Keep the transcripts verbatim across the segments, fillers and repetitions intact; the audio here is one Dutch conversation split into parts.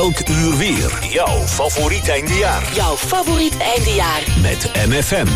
Elk uur weer. Jouw favoriet eindejaar. Jouw favoriet eindejaar. Met M F M.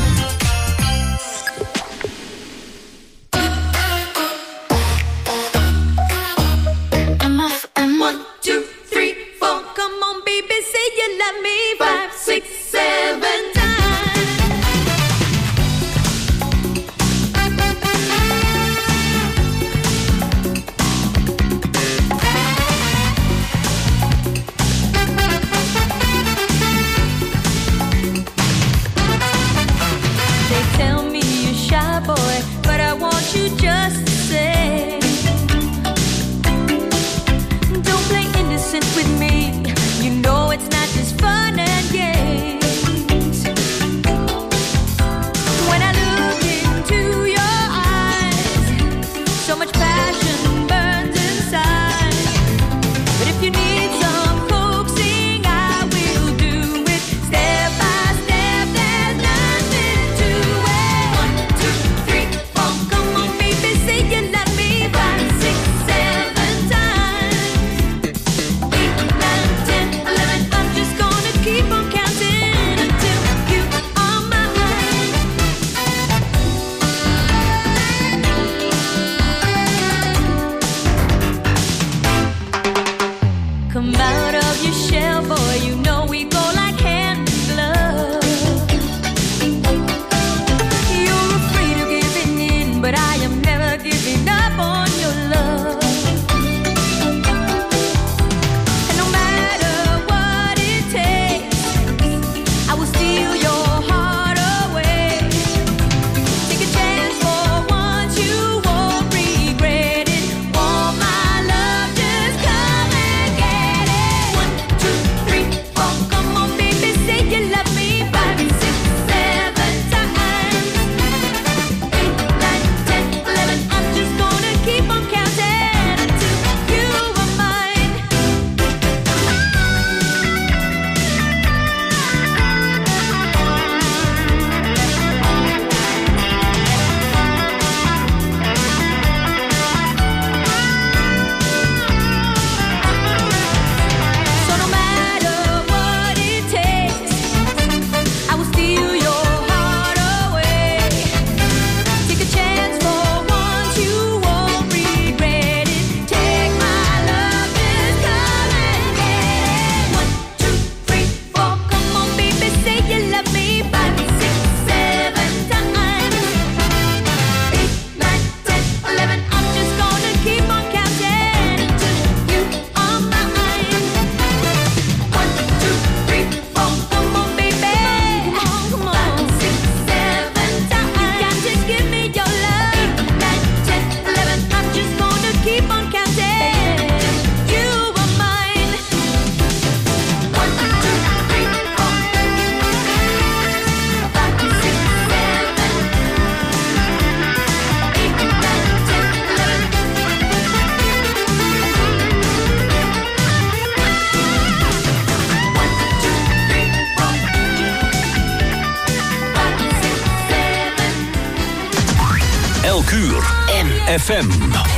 F M.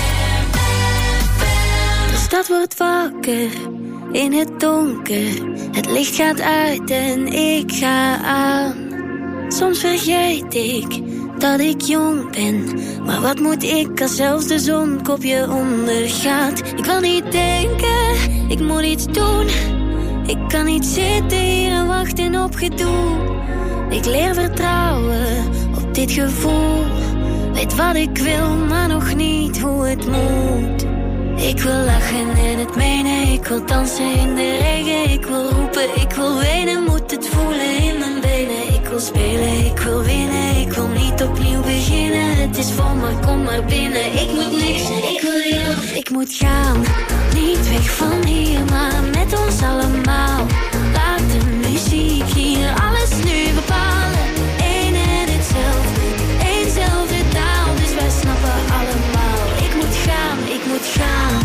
De stad wordt wakker in het donker. Het licht gaat uit en ik ga aan. Soms vergeet ik dat ik jong ben. Maar wat moet ik als zelfs de zon kopje ondergaat? Ik wil niet denken, ik moet iets doen. Ik kan niet zitten hier en wachten op gedoe. Ik leer vertrouwen op dit gevoel. Weet wat ik wil, maar nog niet hoe het moet. Ik wil lachen en het menen. Ik wil dansen in de regen. Ik wil roepen, ik wil wenen. Moet het voelen in mijn benen. Ik wil spelen, ik wil winnen. Ik wil niet opnieuw beginnen. Het is vol, maar kom maar binnen. Ik moet niks, ik wil heel. Ik moet gaan, niet weg van hier, maar met ons allemaal. Laat de muziek hier alles nu bepalen. Eén en hetzelfde, éénzelfde taal. Dus wij snappen allemaal. Ik moet gaan, ik moet gaan.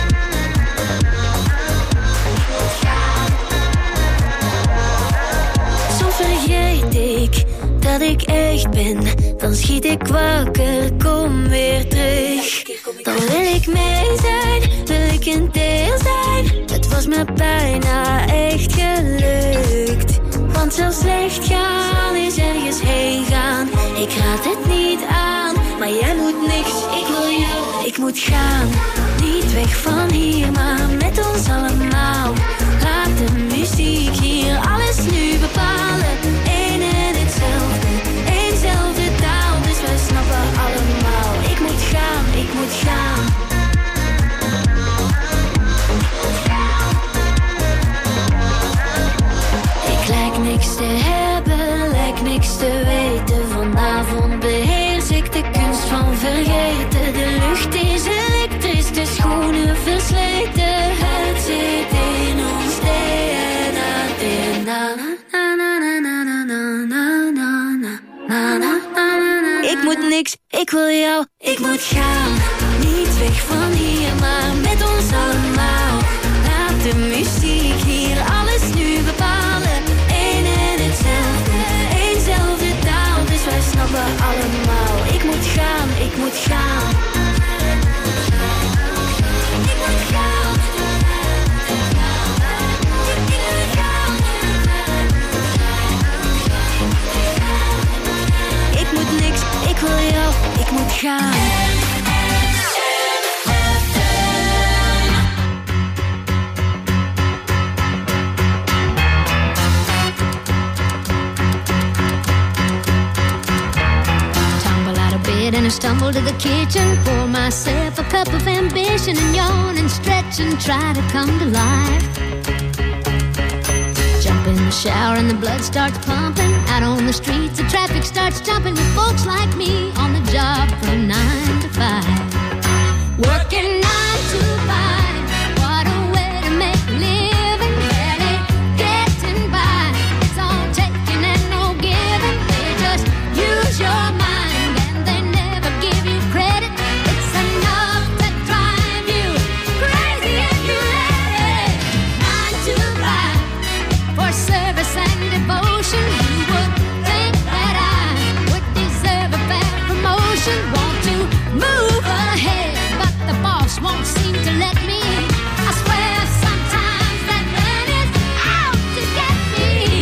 Soms vergeet ik dat ik echt ben. Dan schiet ik wakker, kom weer terug. Dan wil ik mee zijn, wil ik een deel zijn. Het was me me bijna echt gelukt. Want zo slecht gaan is ergens heen gaan. Ik raad het niet aan, maar jij moet niks. Ik wil jou, ik moet gaan. Niet weg van hier, maar met ons allemaal. Laat de muziek hier alles nu bepalen. Eén en hetzelfde, éénzelfde taal. Dus wij snappen allemaal. Ik moet gaan, ik moet gaan. Ik lijk niks te hebben, lijk niks te weten. Vanavond beheers ik de kunst van vergeten. De lucht is elektrisch, de schoenen versleten. Het zit in ons D N A. Ik moet niks, ik wil jou, ik moet gaan. Niet weg van hier, maar met ons allemaal. Laat de muziek hier alles nu bepalen. Eén en hetzelfde, éénzelfde taal. Dus wij snappen allemaal. Ik moet gaan, ik moet gaan. Ik moet gaan. Ik moet niks, ik wil jou, ik moet gaan. And I stumble to the kitchen, pour myself a cup of ambition and yawn and stretch and try to come to life. Jump in the shower and the blood starts pumping. Out on the streets, the traffic starts jumping with folks like me on the job from nine to five. Working nine to five, what a way to make a living. Barely getting by, it's all taking and no giving. They just use your mind. Want to move ahead, but the boss won't seem to let me. I swear sometimes that man is out to get me.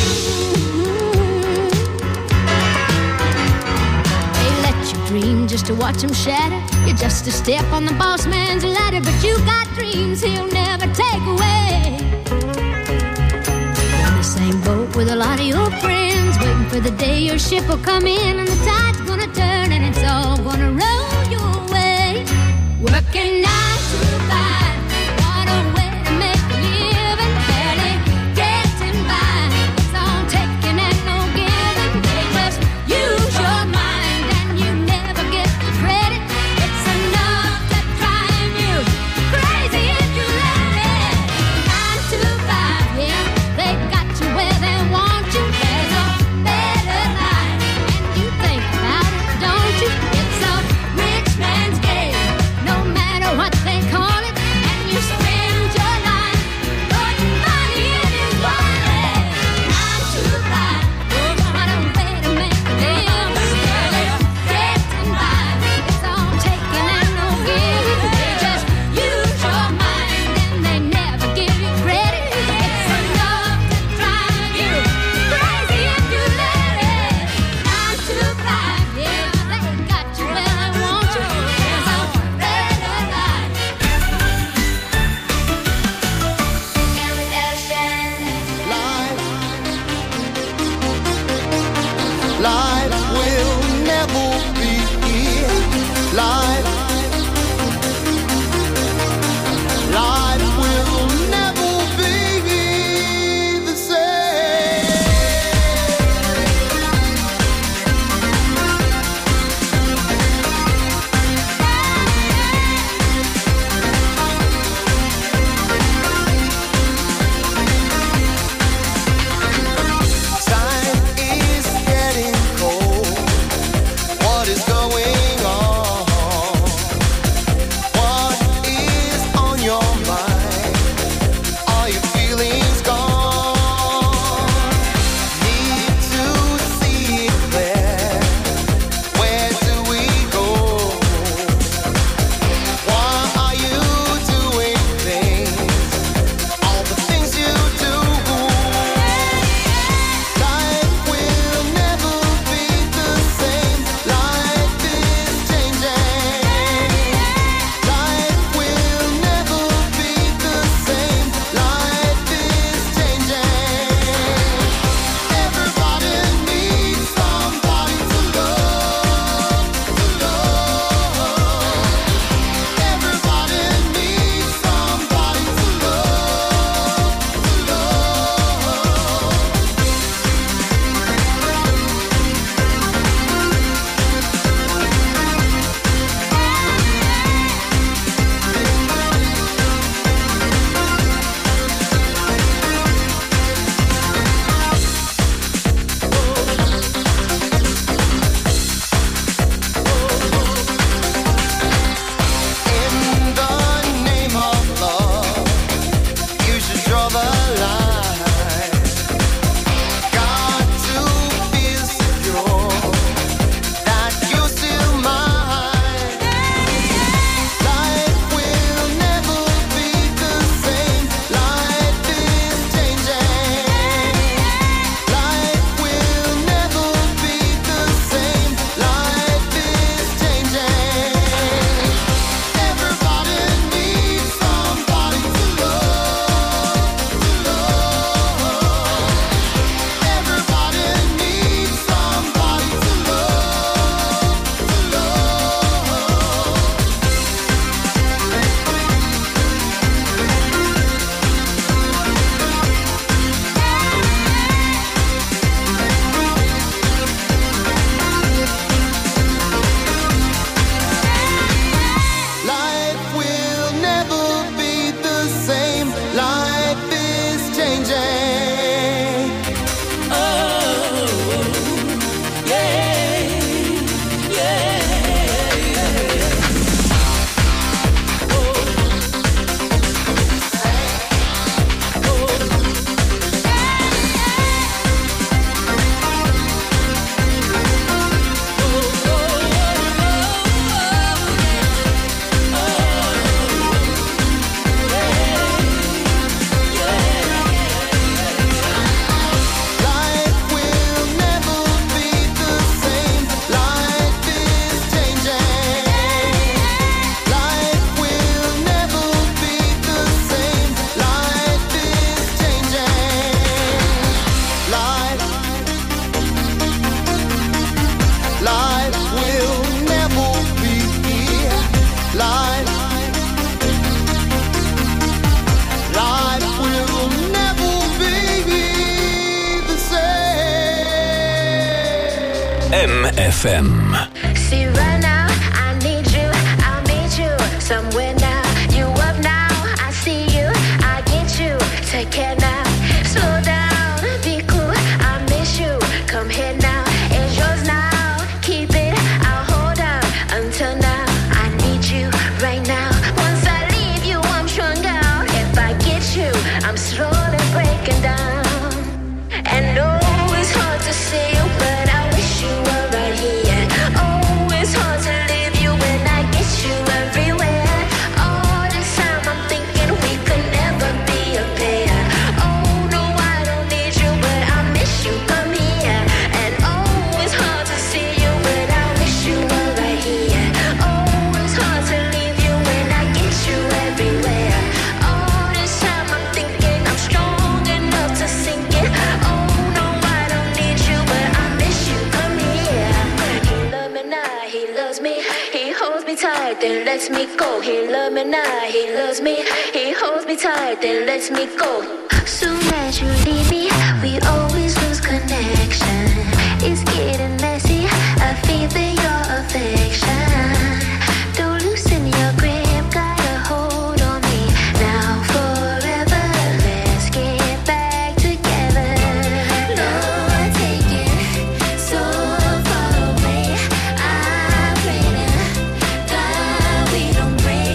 They let you dream just to watch him shatter. You're just a step on the boss man's ladder, but you got dreams he'll never take away. You're in the same boat with a lot of your friends, waiting for the day your ship will come in and the tide's gonna turn and it's all gonna roll your way. Working nine to five, what a way to make a living. Barely getting by, it's all taking and no giving. They just use your mind and you never get the credit. It's enough to drive you crazy if you let it. Nine to five, yeah, they got you where they want you. There's a better life and you think about it, don't you? It's a rich man's game, no matter what they call it. And you spend your life putting money in his wallet. Nine to five, what a way to make a living. Barely getting by, it's all taking and no giving. They just use your mind and they never give you credit. It's enough to drive you crazy if you let it. Nine to five, yeah, they got you where they want you. There's a better life. Life will never be here. Life, life will never be the same. Time is getting cold. What is going on? M F M. See right now, I need you, I'll meet you somewhere now. You up now, I see you, I get you. Take care now, slow down, be cool. I miss you, come here now. It's yours now, keep it, I'll hold on until now. I need you right now. Once I leave you, I'm strung out. If I get you, I'm slowly breaking down. And no, it's hard to see you, but I wish you were right here. Oh, it's hard to leave you when I get you everywhere. All this time I'm thinking we could never be a pair. Oh, no, I don't need you, but I miss you, come here. And oh, it's hard to see you, but I wish you were right here. Oh, it's hard to leave you when I get you everywhere. All this time I'm thinking I'm strong enough to sink it. Oh, no, I don't need you, but I miss you, come here. He love me now, he loves me. He holds me tight, then lets me go. He love me now, he loves me. He holds me tight, then lets me go. Soon as you leave me, we always lose connection. It's getting messy, I feel that your affection. Don't loosen your grip, got a hold on me. Now forever, let's get back together. Lord, take it so far away. I pray to God we don't break.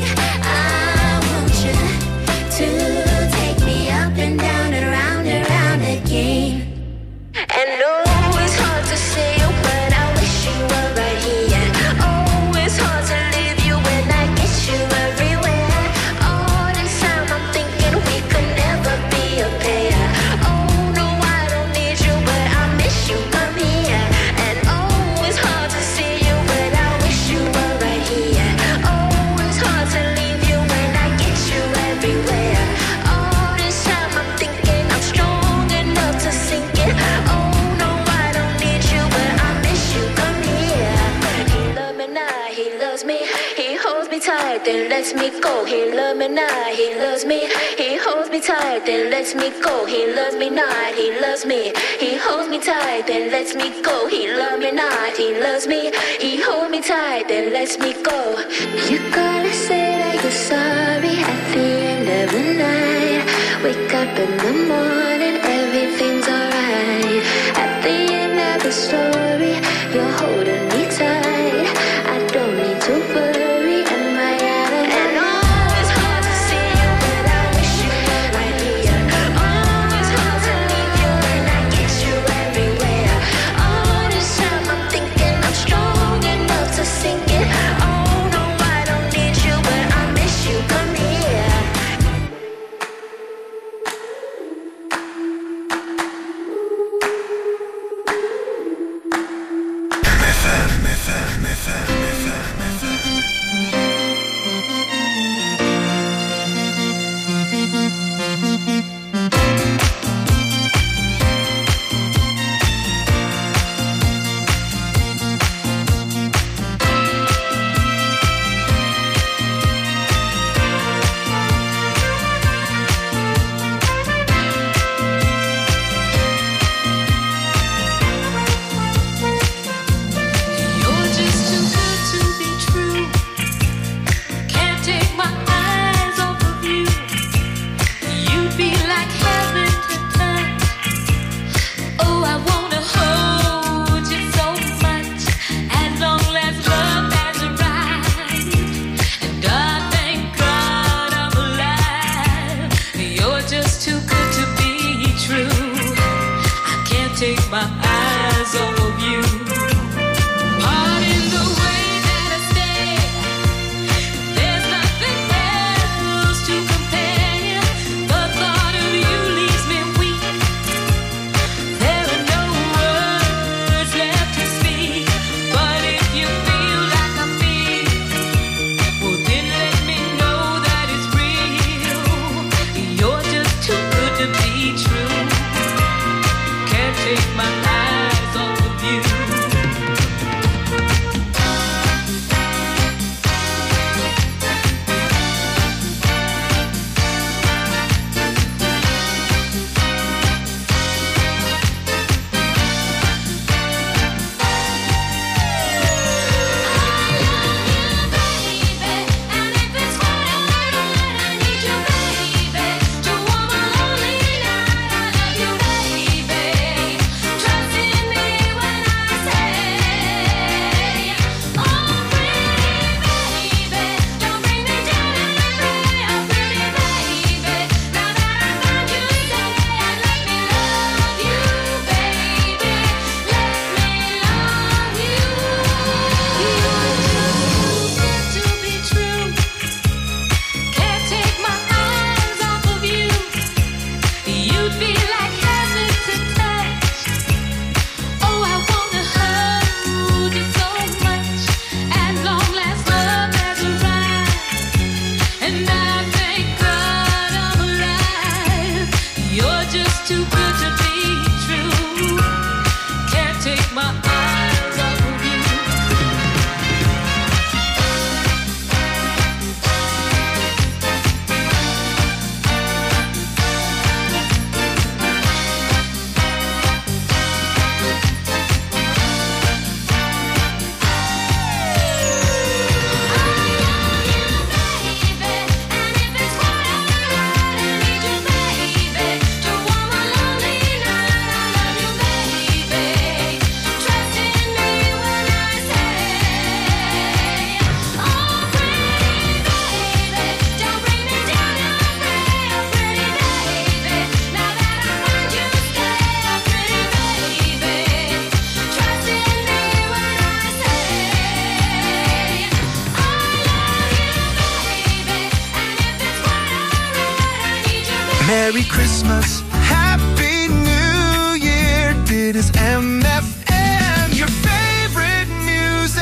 I want you to take me up and down and round and round again. And no, it's hard to see you, but I wish you were right here. Oh, it's hard to leave you when I get you everywhere. All this time I'm thinking we could never be a pair. Oh, no, I don't need you, but I miss you, come here. And oh, it's hard to see you, but I wish you were right here. Oh, it's hard to leave you when I get you everywhere. All this time I'm thinking I'm strong enough to sink it. Oh, no, I don't need you, but I miss you, come here. He love me now, he loves me. He holds me tight, then lets me go. He love me now, he loves me. He holds me tight, then lets me go. He loves me not, he loves me. He holds me tight, then lets me go. He love me not, he loves me. He holds me tight, then lets me go. You gotta say that you're sorry at the end of the night. Wake up in the morning, everything's alright. At the end of the story, you're holding me tight. I don't need to worry, am I out of and oh, it's hard to see you, but I wish you were right here. Oh, it's hard to leave you when I get you everywhere. All this time I'm thinking I'm strong enough to sink it. Oh, no, I don't need you, but I miss you, come here. Merry Christmas, Happy New Year. Dit is M F M, your favorite music.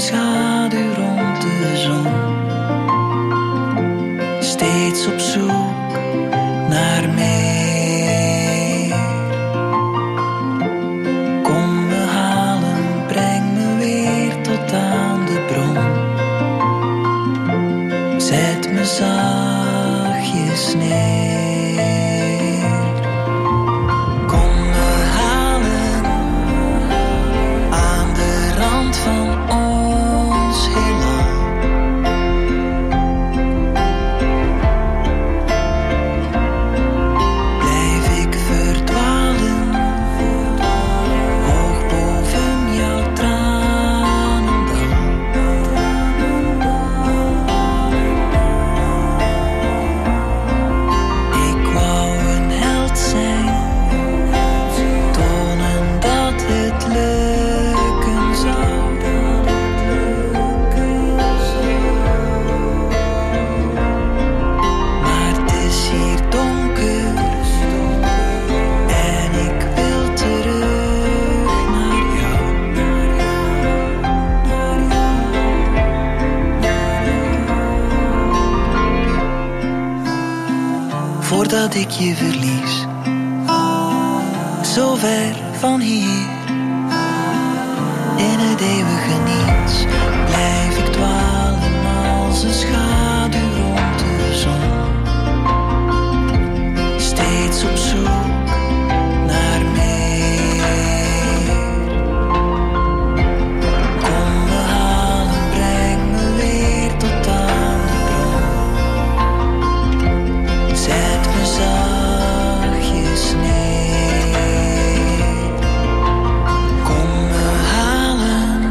schaduw rond de zon. Steeds op zoek naar meer. Kom me halen, breng me weer tot aan de bron. Zet me zachtjes neer. Voordat ik je verlies, zo ver van hier, in het eeuwige niets, blijf ik dwalen als een schaduw rond de zon. Steeds op zoek naar meer. Kom me halen, breng me weer tot aan de bron. Zet me zachtjes neer. Kom me halen.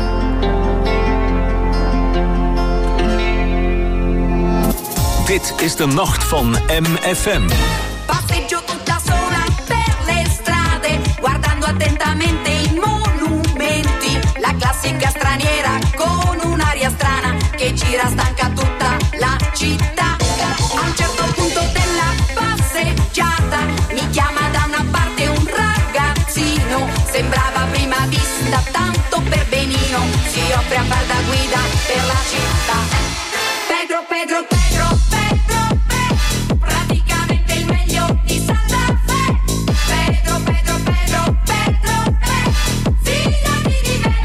Dit is de nacht van M F M. Passeggio tutta sola per le strade, guardando attentamente i monumenti. La classica straniera con un'aria strana che gira stanca tutta la città. A un certo punto della passeggiata mi chiama da una parte un ragazzino. Sembrava a prima vista tanto per benino. Si offre a far da guida per la città. Pedro, Pedro, Pedro, Pedro, Pedro, praticamente il meglio di Santa Fe. Pedro, Pedro, Pedro, Pedro, Pedro, fidati di me.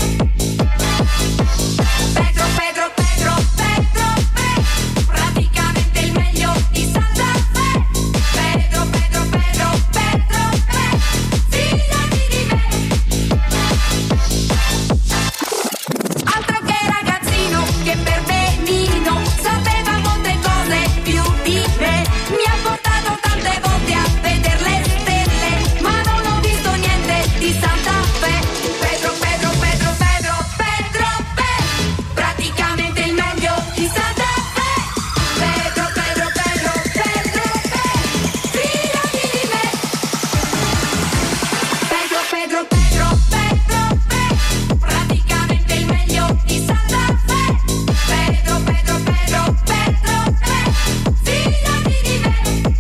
Pedro, Pedro, Pedro, Pedro, Pedro, praticamente il meglio di Santa Fe. Pedro, Pedro, Pedro, Pedro, Pedro, fidati di me. Altro che ragazzino, che per benino sapeva molte cose più di me. Mi ha portato tante volte a vedere le stelle, ma non ho visto niente di Santa Fe. Pedro, Pedro, Pedro, Pedro, Pedro, Pedro, praticamente il meglio di Santa Fe. Pedro, Pedro, Pedro, Pedro, Pedro, fidati di me. Pedro, Pedro, Pedro, Pedro, Pedro, praticamente il meglio di Santa Fe. Pedro, Pedro, Pedro, Pedro, Pedro, fidati di me.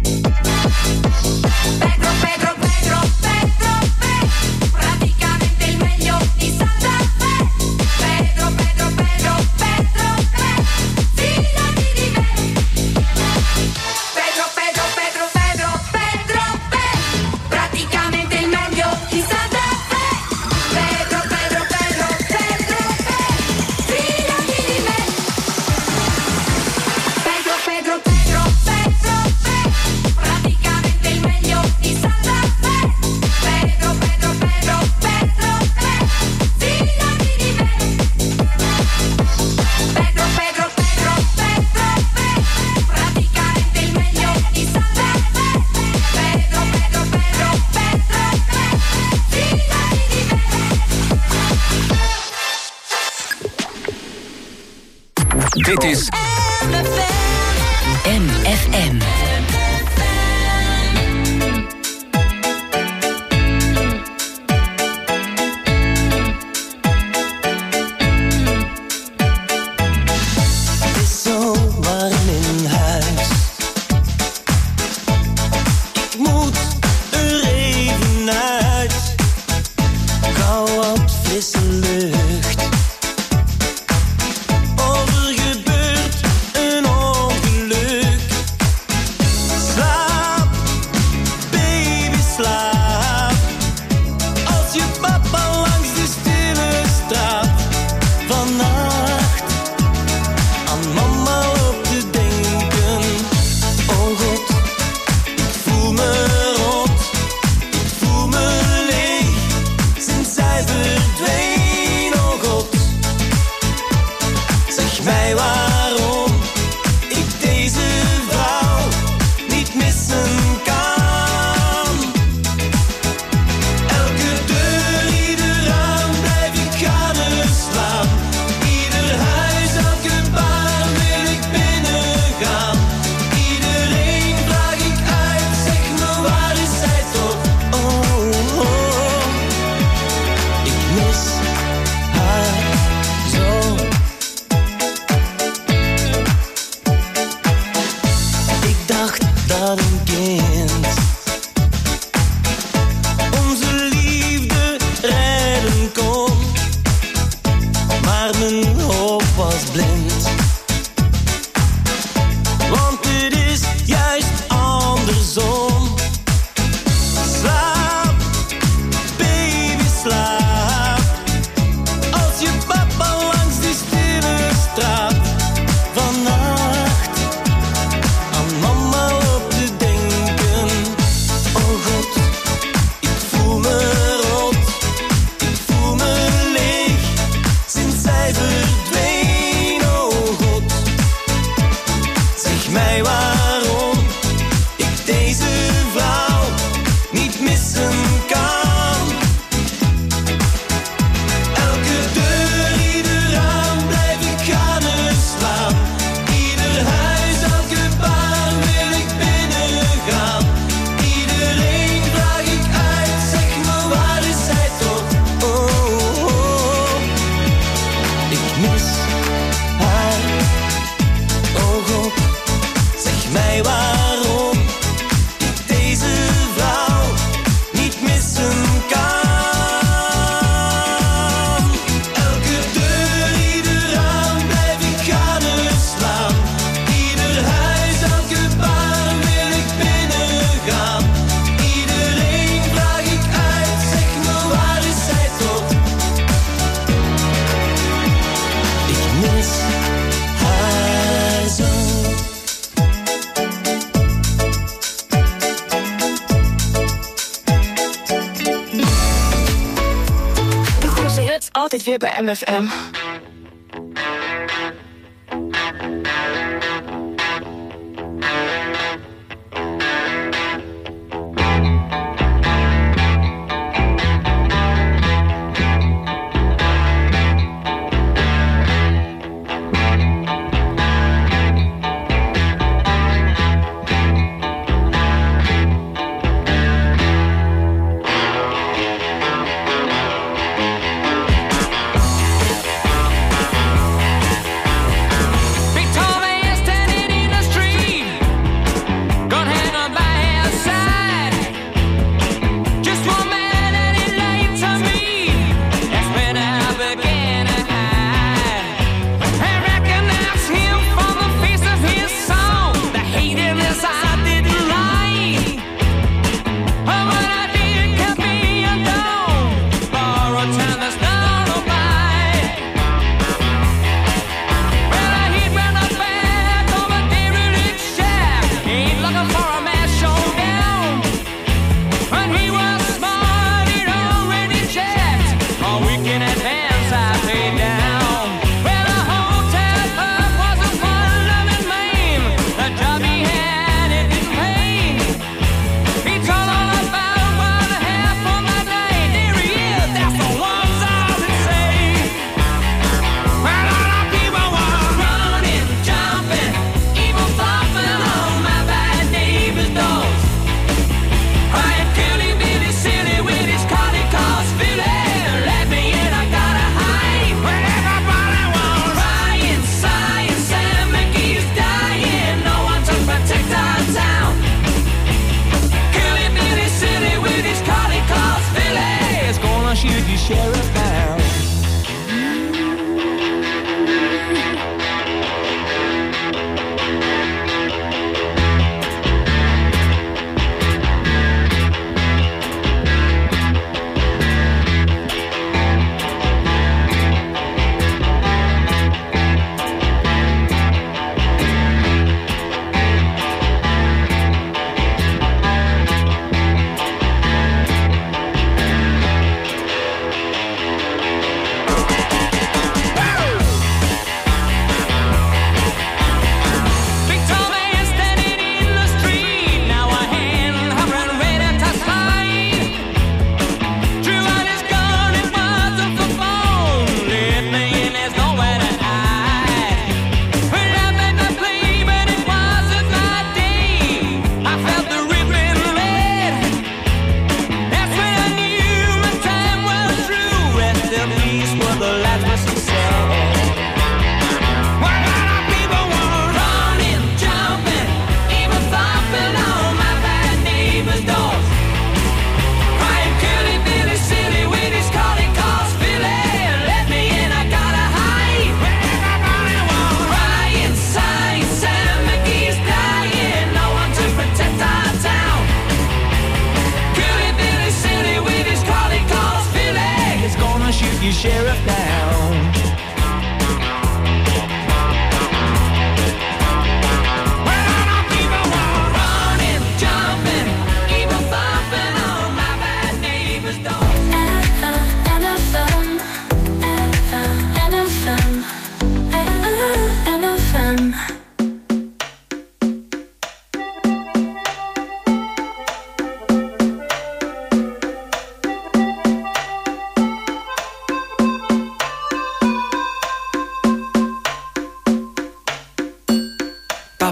Pedro, Pedro, Pedro, Pedro, Pedro, praticamente il meglio di Santa Fe. Pedro, Pedro, Pedro, Pedro, Pedro, fidati di me. Pedro, Pedro, Pedro, Pedro, Pedro, Pedro, praticamente il meglio di Santa Fe. Pedro, Pedro, Pedro, Pedro, Pedro, fidati di me. Pedro, Pedro, Pedro, Pedro, Pedro, praticamente il meglio di Santa Fe. Pedro, Pedro, Pedro, Pedro, Pedro, fidati di me. Pedro, Pedro, Pedro, Pedro, Pedro, praticamente il meglio di Santa Fe. Pedro, Pedro, Pedro, Pedro, Pedro, fidati di me. Dit is M F M. Het is zo warm in huis. Ik moet er even uit. Kou wat frisse lucht. mij waarom ik deze vrouw niet missen kan. Elke deur, ieder raam blijf ik gaan slaan. Ieder huis, elke baan wil ik binnengaan. Iedereen vraag ik uit, zeg me waar is zij toch? Oh, oh, ik mis haar zo. Ik dacht dat een kind onze liefde redden kon, maar mijn hoop was blind. Want het is juist andersom. Slaap, baby, slaap. Als je papa langs die stille straat vannacht aan mama loopt te denken. Oh God, ik voel me rot, ik voel me leeg sinds zij verdween. Oh God, zeg mij waarom ik deze vrouw niet missen kan. Elke deur, ieder raam blijf ik gaan slaan. Ieder huis, elke baan wil ik binnengaan. Iedereen vraag ik uit, zeg me waar is zij toch? Oh, oh, ik mis haar. Oh God, zeg mij waarom ik deze vrouw niet missen kan. Elke deur, ieder raam blijf ik gaan slaan. Ieder huis, elke baan wil ik binnengaan. Iedereen vraag ik uit, zeg me waar is zij toch? Ik mis haar zo. De grootste hits altijd weer bij M F M. Ik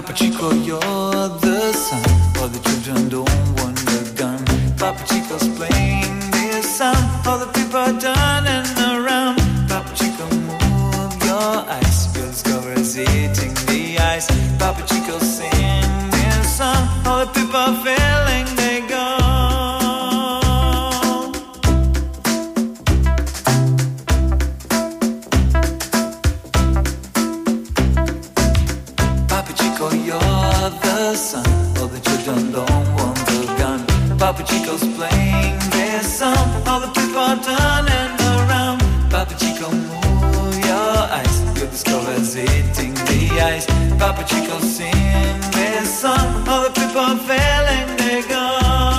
Papa Chico, you're the sun. All the children don't want the gun. Papa Chico's playing this song. All the people are turning around. Papa Chico, move your eyes. You'll discover it's eating the ice. Papa Chico, sing this song. All the people are feeling they go. Papa Chico, you're the sun. All the children don't want the gun. Papa Chico's playing this song. All the people are turning around. Papa Chico, move your eyes. You'll discover it's eating the ice. Papa Chico, sing this song. All the people are feeling they go.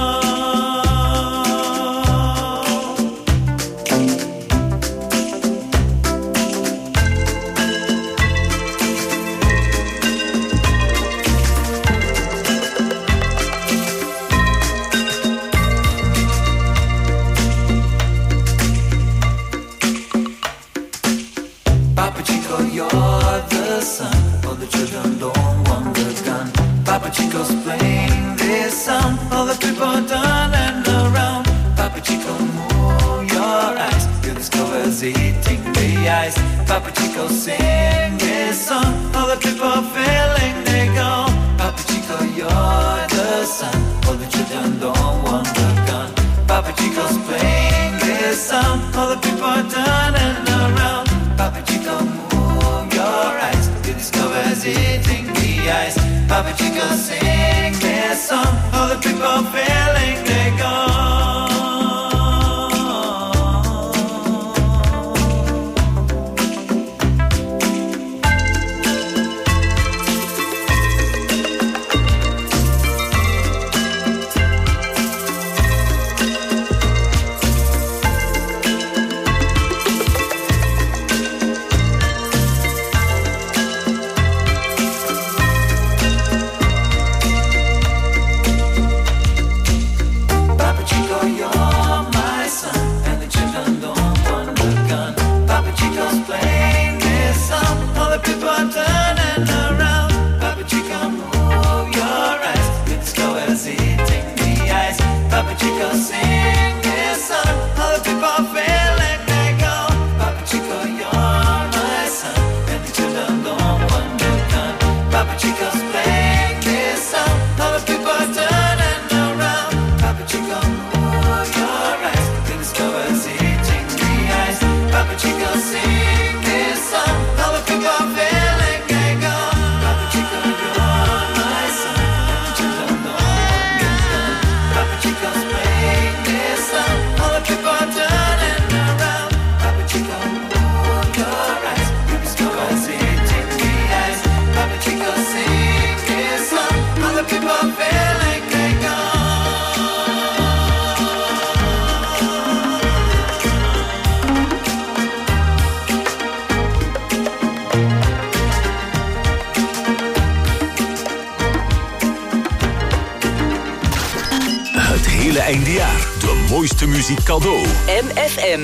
Papa Chico, you're the sun. All the children don't want the gun. Papa Chico's playing this song. All the people are turning around. Papa Chico, move your eyes. You'll discover it's eating the ice. Papa Chico, sing this song. All the people are feeling they go. Papa Chico, you're the sun. All the children don't want the gun. Papa Chico's playing this song. All the people are turning around. Papa Chico, move your eyes. You discover it's eating the ice. Papa Chico, sing this song. All the people are feeling they go. Papa Chico, you're my son, and the children don't want the gun. Papa Chico's playing this song. All the people are turning around. Papa Chico, move your eyes. You discover it's eating the ice. Papa Chico, sing this song. All the people are feeling they go. Papa Chico, you're my son, and the children don't want the gun. Papa Chico's playing this song. All the people are turning around. Papa Chico, move your eyes. You discover it's eating the ice. Papa Chico, sing this song. All the people are feeling they go. Papa Chico, you're my son, and the children don't want the gun. Papa Chico's playing this song. All the people are turning around. Papa Chico, move your eyes. You discover it's eating the ice. Papa Chico, sing this song. All the people are feeling they go. Het hele eindejaar. De mooiste muziek cadeau. M F M.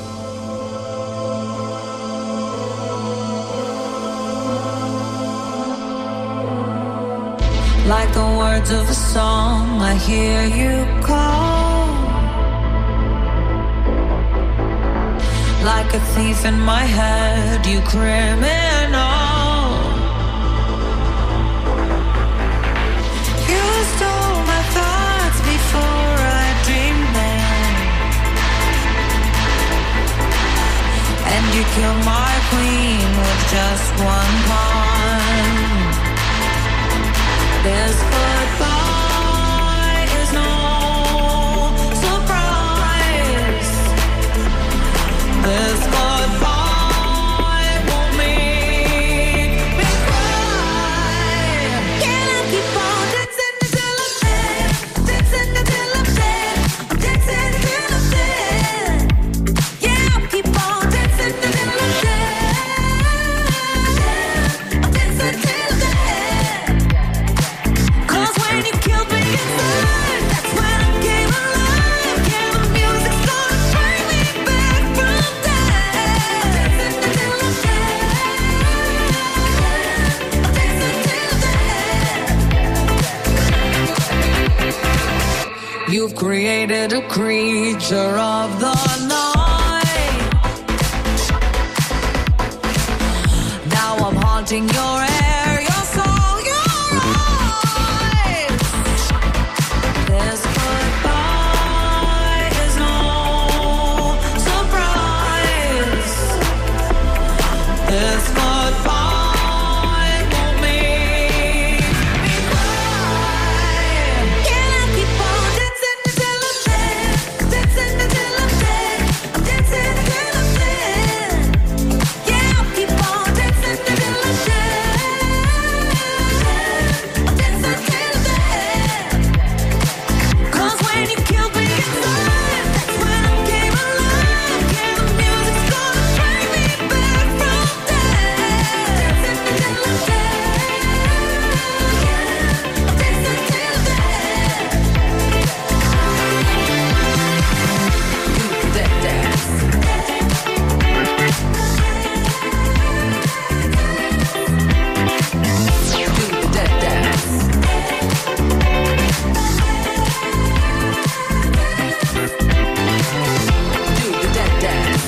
Like the words of a song, I hear you call. Like a thief in my head, you criminal. You stole my thoughts before I dreamed them, and you killed my queen with just one pawn. This goodbye is no surprise. This goodbye won't make me cry. Can I keep on dancing until I'm dead? Dancing until I'm dead. Dancing until I'm dead. Yeah, I'll keep on dancing until I'm dead. created a creature of the night. Now I'm haunting your air, your soul, your eyes. This goodbye is no surprise. This goodbye won't make me cry. Can I keep on dancing until I'm dead? Dancing until I'm dead. I'm dancing until I'm dead. Yeah, I'll keep on dancing until I'm dead. I'm dancing until I'm dead. 'Cause when you killed me inside, that's when I came alive. Yeah, the music's gonna bring me back from death. Dancing until I'm dead. I'm dancing until I'm dead. Do that dance. Do that dance. Do that dance.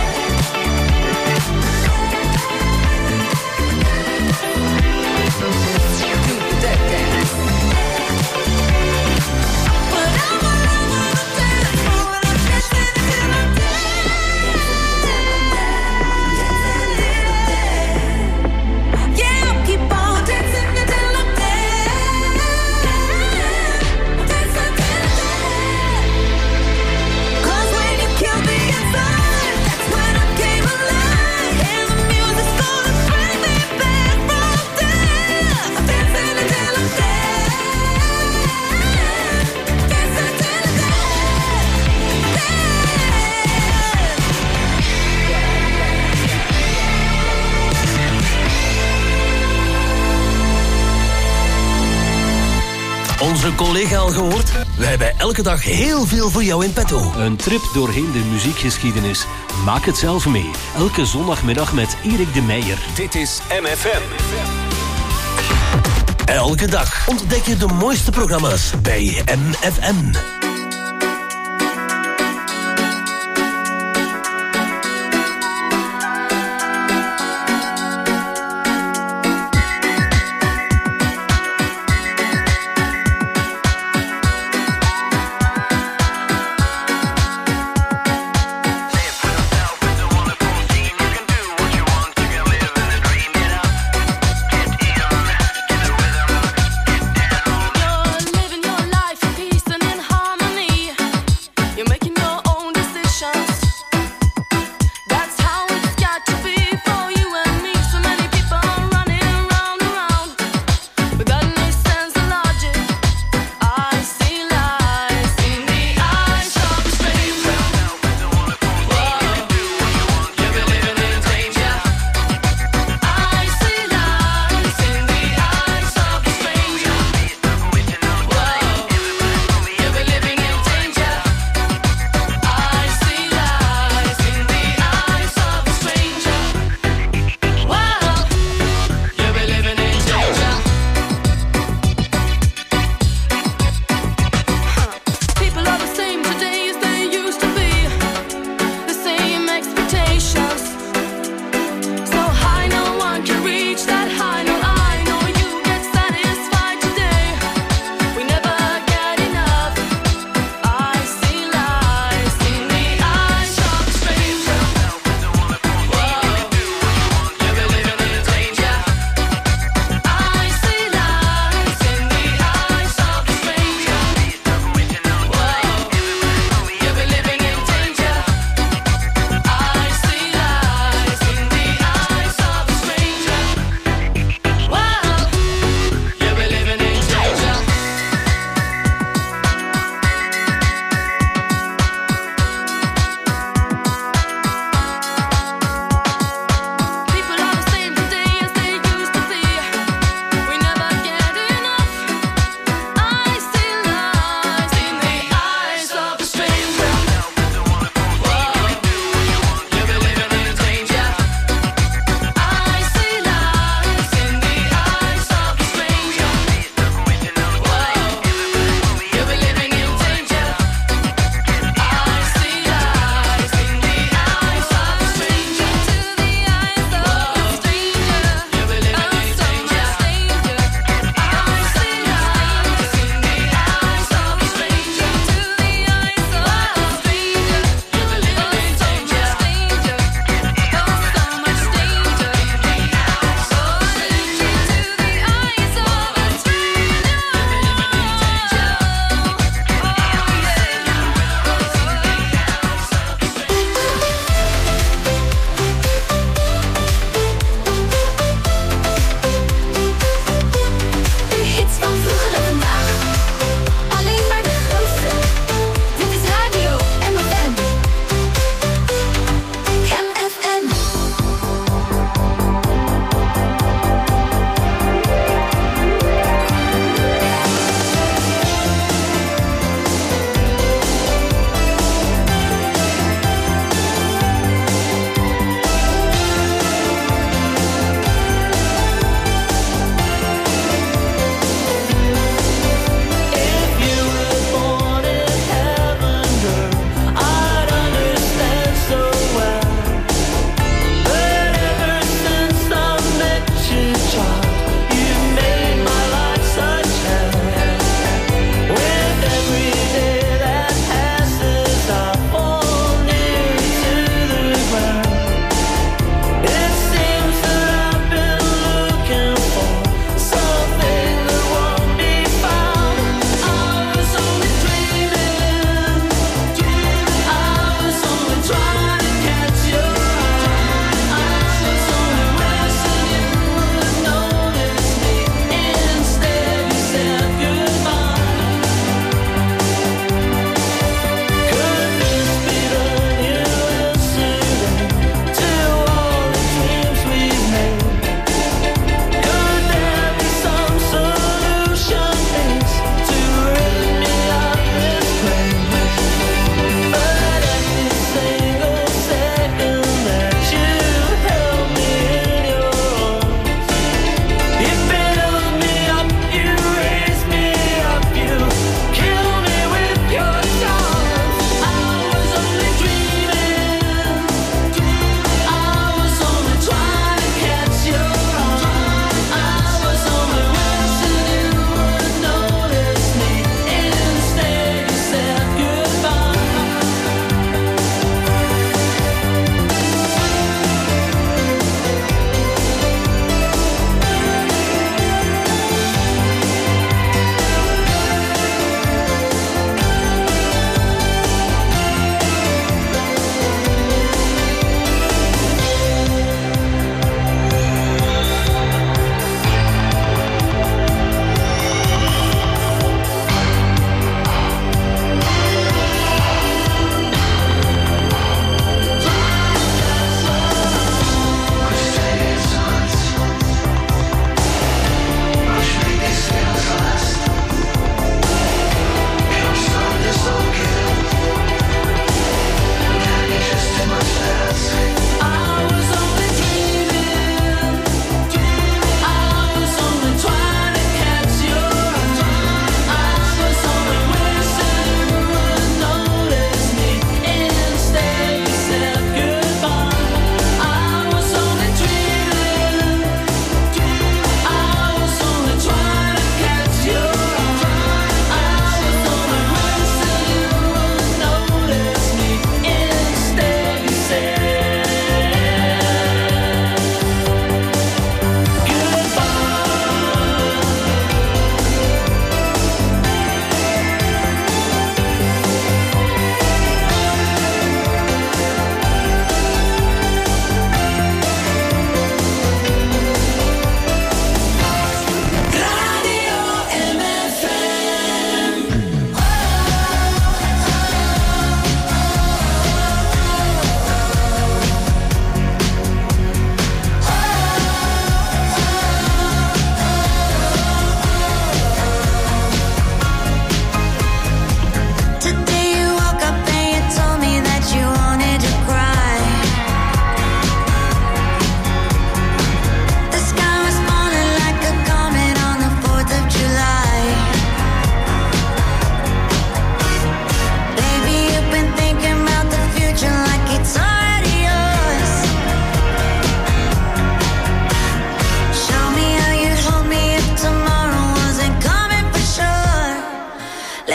Do that dance. But I'm all over the dance floor and I'm dancing until I'm dead. Yeah, I'll keep on dancing until I'm dead. Dancing until I'm dead. 'Cause when you killed me inside, that's when I came alive. And the music's gonna bring me back from death. I'm dancing until I'm dead. Dancing until I'm dead. Onze collega al gehoord? We hebben elke dag heel veel voor jou in petto. Een trip doorheen de muziekgeschiedenis. Maak het zelf mee. Elke zondagmiddag met Erik de Meijer. Dit is M F M. Elke dag ontdek je de mooiste programma's bij M F M. You're living your life in peace and in harmony.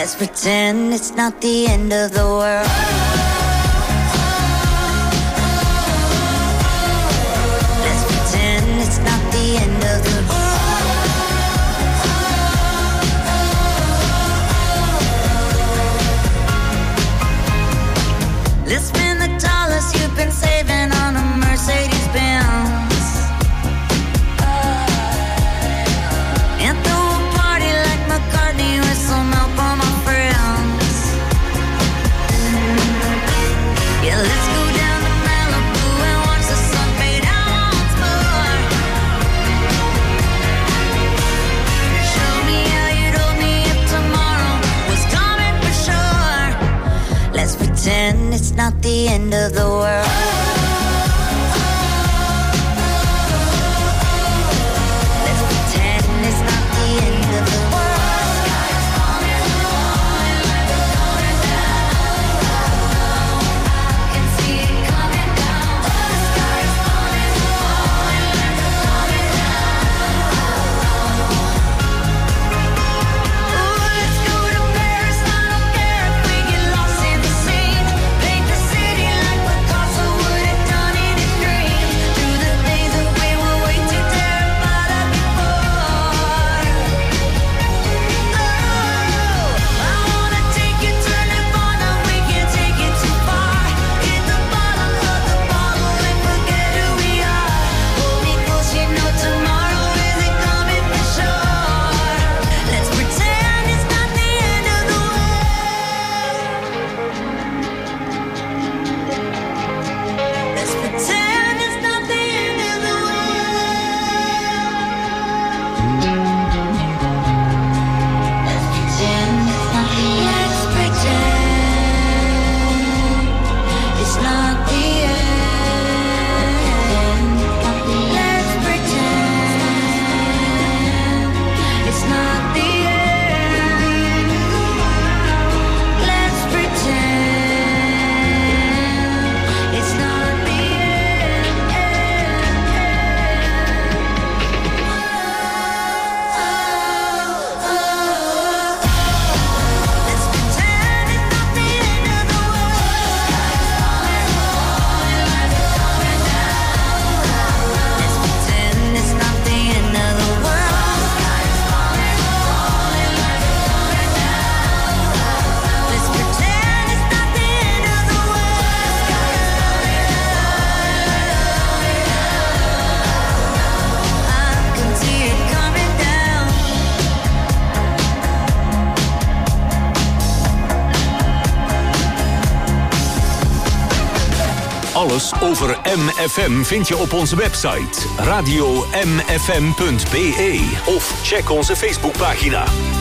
Let's pretend it's not the end of the world. Let's pretend it's not the end of the world. Let's spend the dollars you've been saving on a Mercedes Benz, and throw a party like McCartney with some help on my friends. Yeah, let's go down to Malibu and watch the sun fade out once more. Show me how you'd hold me if tomorrow was coming for sure. Let's pretend it's not the end of the world. Let's pretend it's not the end of the world. Sky is falling, falling like it's coming down. I can see it coming down. The sky is falling, falling like it's coming down. Ooh, let's go to Paris. I don't care if we get lost in the scene. Paint the city like Picasso would have done in his dreams. Through the things that we were way too terrified of before. Oh, I wanna take you to Nirvana. We can't take it too far. Hit the bottom of the bottle and forget who we are. Hold me close, you know tomorrow isn't coming for sure. Let's pretend it's not the end of the world. Let's pretend it's not the end of the world. Let's pretend it's not the end. Let's pretend it's not the end. Let's pretend it's not the end. Let's pretend it's not the Let's pretend it's not the end of the world. Let's pretend it's not the end of the world. Let's pretend it's not the end of the world. I can see it coming down. Alles over M F M vind je op onze website radio m f m punt b e of check onze Facebookpagina.